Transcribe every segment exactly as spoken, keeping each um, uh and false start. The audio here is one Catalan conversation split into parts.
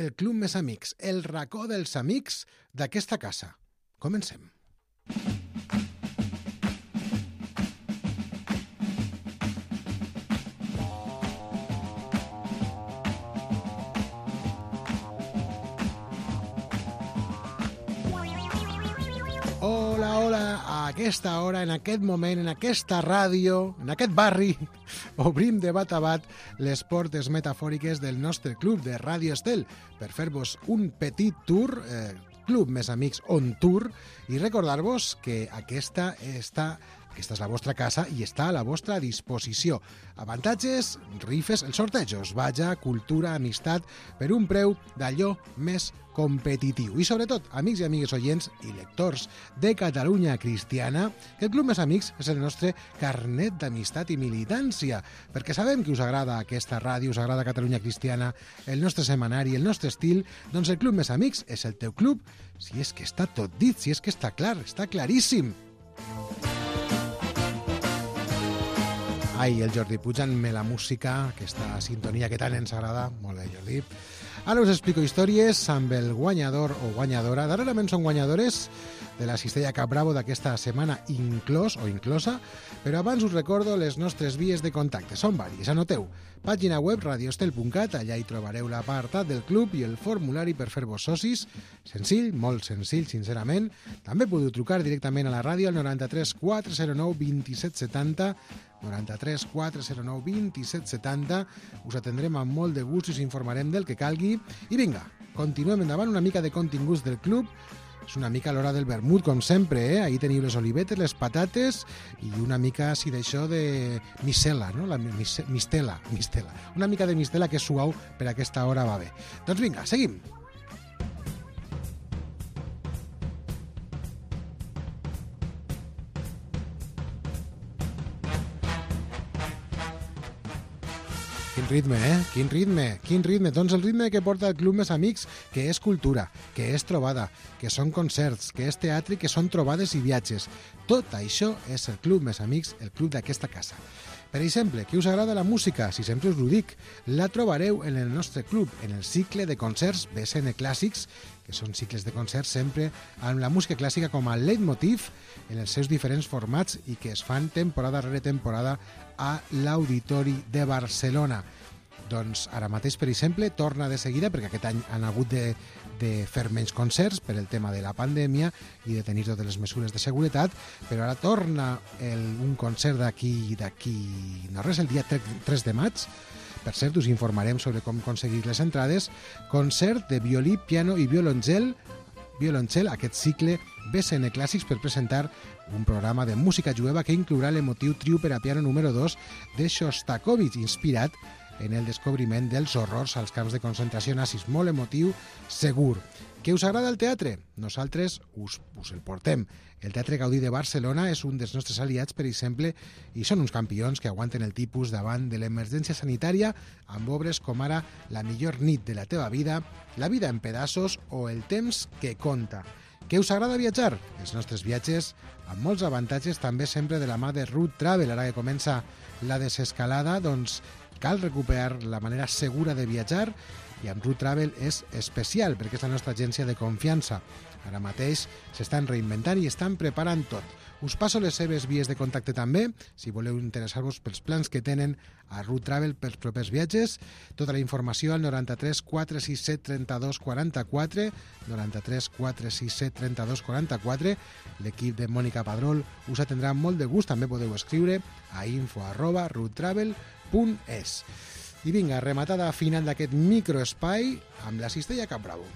el Club Més Amics, el racó dels amics d'aquesta casa. Comencem. Hola, hola, a aquesta hora, en aquest moment, en aquesta ràdio, en aquest barri, obrim de bat a bat les portes metafòriques del nostre club de Ràdio Estel per fer-vos un petit tour, eh, Club Més Amics on tour, i recordar-vos que aquesta està... Aquesta és la vostra casa i està a la vostra disposició. Avantatges, rifes, els sortejos, vaja, cultura, amistat, per un preu d'allò més competitiu. I sobretot, amics i amigues oients i lectors de Catalunya Cristiana, que el Club Més Amics és el nostre carnet d'amistat i militància, perquè sabem que us agrada aquesta ràdio, us agrada Catalunya Cristiana, el nostre setmanari, el nostre estil, doncs el Club Més Amics és el teu club, si és que està tot dit, si és que està clar, està claríssim. Ai, el Jordi, pujant-me la música, aquesta sintonia que tant ens agrada. Molt bé, Jordi. Ara us explico històries amb el guanyador o guanyadora. Darrerament són guanyadores de la cistella Cap Bravo d'aquesta setmana inclòs o inclosa, però abans us recordo les nostres vies de contacte. Són vàries. Anoteu. Pàgina web radioestel punt cat, allà hi trobareu l'apartat del club i el formulari per fer-vos socis. Senzill, molt senzill, sincerament. També podeu trucar directament a la ràdio al noranta-tres quatre zero nou vint set setanta, noranta-tres quatre zero nou vint set setanta. Us atendrem amb molt de gust i us informarem del que calgui. I vinga, continuem endavant, una mica de continguts del club. És una mica a l'hora del vermut, com sempre, eh? Ahí teniu les olivetes, les patates i una mica, si d'això, de mistela, no? La mis mistela, mistela. Una mica de mistela que és suau per a aquesta hora va bé. Doncs vinga, seguim. Quin ritme, eh? Quin ritme, quin ritme. Doncs el ritme que porta el Club Més Amics, que és cultura, que és trobada, que són concerts, que és teatre, que són trobades i viatges. Tot això és el Club Més Amics, el club d'aquesta casa. Per exemple, que us agrada la música, si sempre us ho dic, la trobareu en el nostre club, en el cicle de concerts B S N Clàssics, que són cicles de concerts sempre amb la música clàssica com a leitmotiv en els seus diferents formats i que es fan temporada rere temporada a l'Auditori de Barcelona. Doncs ara mateix, per exemple, torna de seguida, perquè aquest any han hagut de, de fer menys concerts per el tema de la pandèmia i de tenir totes les mesures de seguretat, però ara torna el, un concert d'aquí, d'aquí, no res, el dia tres de maig. Per cert, us informarem sobre com aconseguir les entrades. Concert de violí, piano i violoncel, violoncel, aquest cicle B S N Clàssics per presentar un programa de música jueva que inclourà l'emotiu trio per a piano número dos de Shostakovich, inspirat en el descobriment dels horrors als camps de concentració nazis. Molt emotiu, segur. Que us agrada el teatre? Nosaltres us, us el portem. El Teatre Gaudí de Barcelona és un dels nostres aliats, per exemple, i són uns campions que aguanten el tipus davant de l'emergència sanitària amb obres com ara La millor nit de la teva vida, La vida en pedaços o El temps que conta. Que us agrada viatjar? Els nostres viatges, amb molts avantatges, també sempre de la mà de Route Travel. Ara que comença la desescalada, doncs cal recuperar la manera segura de viatjar i amb Route Travel és especial perquè és la nostra agència de confiança. Ara mateix s'estan reinventant i estan preparant tot. Us passo les seves vies de contacte també, si voleu interessar-vos pels plans que tenen a Route Travel pels propers viatges. Tota la informació al noranta-tres quatre sis set trenta-dos quaranta-quatre, noranta-tres quatre sis set trenta-dos quaranta-quatre. L'equip de Mònica Padrol us atendrà amb molt de gust. També podeu escriure a info arroba rutravel punt es. I vinga, rematada final d'aquest microespai amb la cistella Cap Bravo.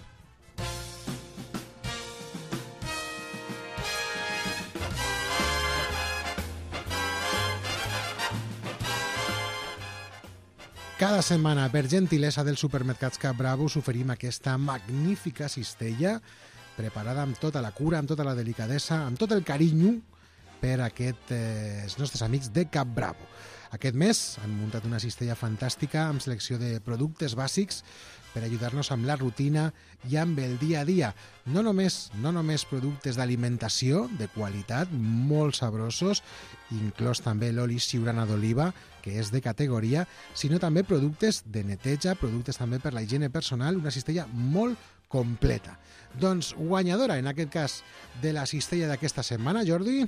Cada setmana, per gentilesa dels supermercats Cap Bravo, us oferim aquesta magnífica cistella preparada amb tota la cura, amb tota la delicadesa, amb tot el carinyo per aquest, eh, els nostres amics de Cap Bravo. Aquest mes han muntat una cistella fantàstica amb selecció de productes bàsics per ajudar-nos amb la rutina i amb el dia a dia. No només, no només productes d'alimentació de qualitat, molt sabrosos, inclòs també l'oli siurana d'oliva, que és de categoria, sinó també productes de neteja, productes també per la higiene personal, una cistella molt completa. Doncs guanyadora, en aquest cas, de la cistella d'aquesta setmana, Jordi...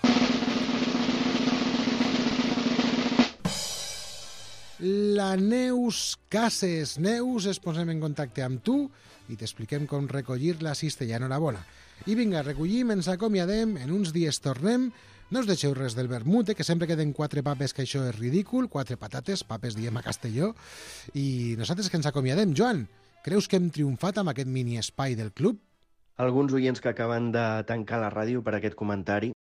La Neus Cases. Neus, es posem en contacte amb tu i t'expliquem com recollir la cistella. Enhorabona. I vinga, recollim, ens acomiadem, en uns dies tornem. No us deixeu res del vermut, eh, que sempre queden quatre papes, que això és ridícul, quatre patates, papes diem a Castelló, i nosaltres que ens acomiadem. Joan, creus que hem triomfat amb aquest mini espai del club? Alguns oients que acaben de tancar la ràdio per aquest comentari